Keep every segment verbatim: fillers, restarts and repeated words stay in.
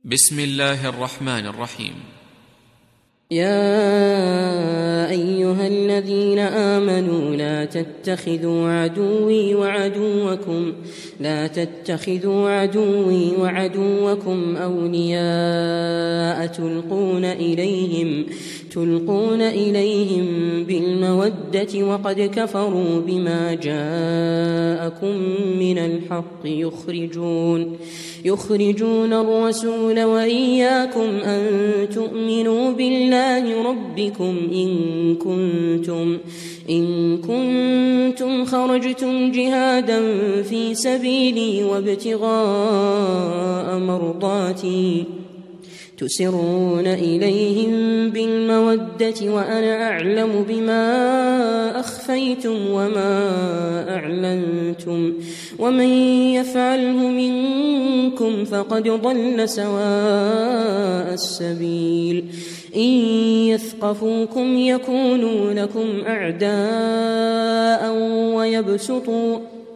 بسم الله الرحمن الرحيم. يا أيها الذين آمنوا لا تتخذوا عدوي وعدوكم لا تتخذوا عدوي وعدوكم أولياء تلقون إليهم تلقون إليهم بالمودة وقد كفروا بما جاءكم من الحق يخرجون يخرجون الرسول وإياكم أن تؤمنوا بالله ربكم إن كنتم إن كنتم خرجتم جهادا في سبيلي وابتغاء مرضاتي تسرون إليهم بالمودة وأنا أعلم بما أخفيتم وما أعلنتم ومن يفعله منكم فقد ضل سواء السبيل إن يثقفوكم يكونوا لكم أعداء ويبسطوا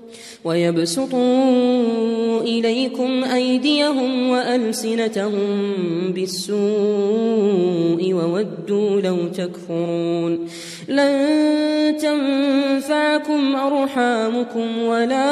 ويبسطوا إليكم أيديهم وألسنتهم بالسوء وودوا لو تكفرون لن تنفعكم أرحامكم ولا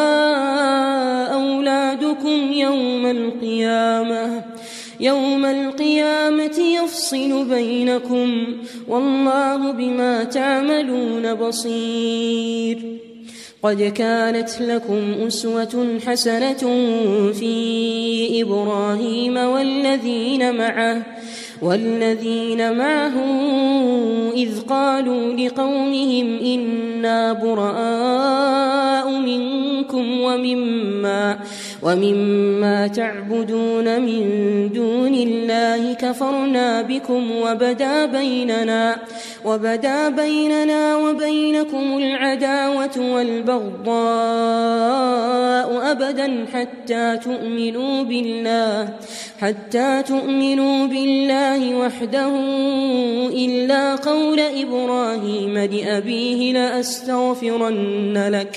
أولادكم يوم القيامة يوم القيامة يفصل بينكم والله بما تعملون بصير. قد كانت لكم أسوة حسنة في إبراهيم والذين معه والذين معه إذ قالوا لقومهم إنا براء منكم ومما ومما تعبدون من دون الله كفرنا بكم وبدا بيننا وبدا بيننا وبينكم العداوة والبغضاء أبدا حتى تؤمنوا بالله حتى تؤمنوا بالله وحده إلا قول إبراهيم لأبيه لأستغفرن لك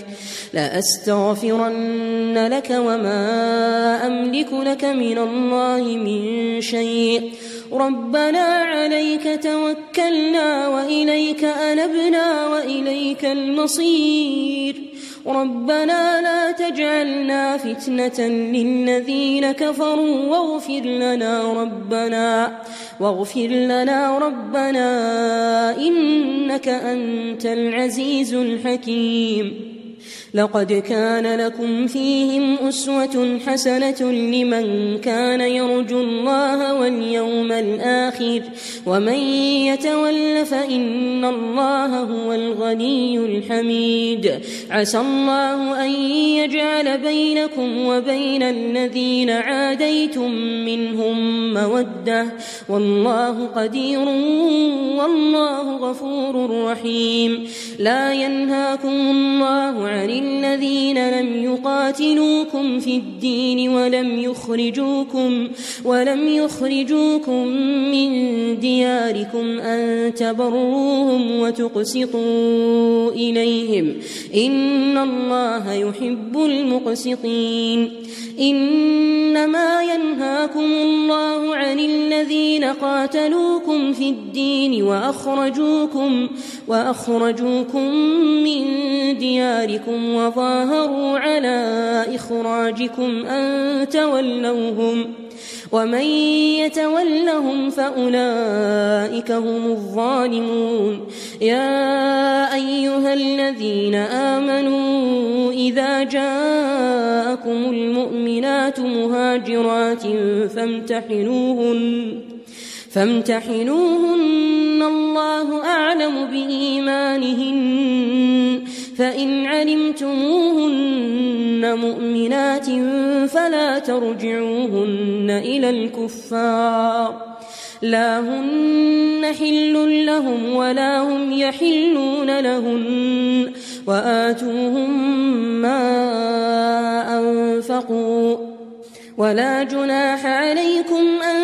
لأستغفرن لك وما أملك لك من الله من شيء ربنا عليك توكلنا وإليك أنبنا وإليك المصير ربنا لا تجعلنا فتنة للذين كفروا واغفر لنا ربنا واغفر لنا ربنا إنك أنت العزيز الحكيم. لقد كان لكم فيهم أسوة حسنة لمن كان يرجو الله واليوم الآخر ومن يتول فإن الله هو الغني الحميد. عسى الله أن يجعل بينكم وبين الذين عاديتم منهم مودة والله قدير والله غفور رحيم. لا ينهاكم الله عن الذين لم يقاتلوكم في الدين ولم يخرجوكم ولم يخرجوكم من دياركم أن تبروهم وتقسطوا إليهم إن الله يحب المقسطين. إنما ينهاكم الله عن الذين قاتلوكم في الدين وأخرجوكم وأخرجوكم من دياركم وظاهروا على إخراجكم أن تولوهم ومن يتولهم فأولئك هم الظالمون. يا أيها الذين آمنوا إذا جاءكم المؤمنات مهاجرات فامتحنوهن فامتحنوهن الله أعلم بإيمانهن فإن علمتموهن مؤمنات فلا ترجعوهن إلى الكفار لا هن حل لهم ولا هم يحلون لهن وآتوهم ما أنفقوا ولا جناح عليكم أن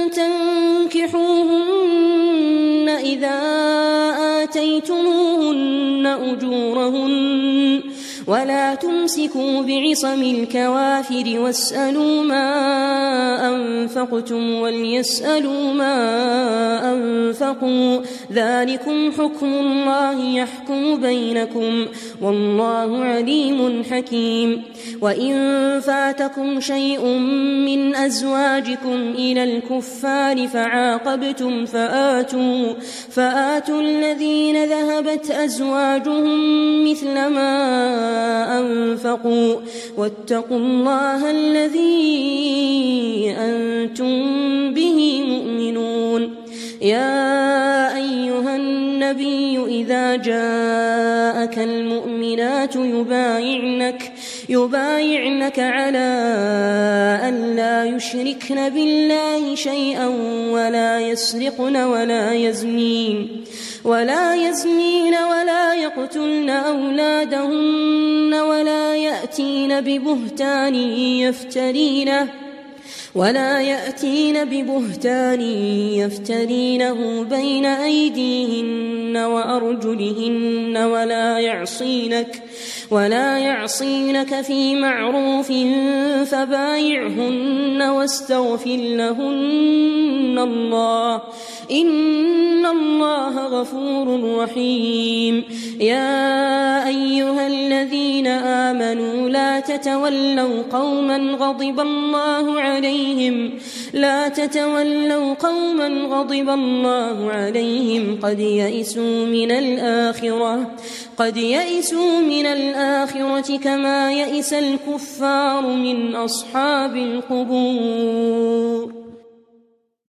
تنكحوهن إذا آتيتموهن أجورهن ولا تمسكوا بعصم الكوافر واسألوا ما أنفقتم وليسألوا ما أنفقوا ذلكم حكم الله يحكم بينكم والله عليم حكيم. وإن فاتكم شيء من أزواجكم إلى الكفار فعاقبتم فآتوا, فآتوا الذين ذهبت أزواجهم مثل ما أنفقوا واتقوا الله الذي أنتم به مؤمنون. يا أيها النبي إذا جاءك المؤمنات يبايعنك, يبايعنك على أن لا يشركن بالله شيئا ولا يسرقن ولا يزنين ولا يزنين ولا يقتلن أولادهن ولا يأتين ببهتان يفترينه ولا يأتين ببهتان يفترينه بين أيديهن وأرجلهن ولا يعصينك ولا يعصينك في معروف فبايعهن واستغفر لهن الله إن الله غفور رحيم. يا أيها الذين آمنوا لا تتولوا قوما غضب الله عليهم لا تتولوا قوما غضب الله عليهم قد يئسوا من الآخرة قد يئسوا من الآخرة كما يئس الكفار من أصحاب القبور.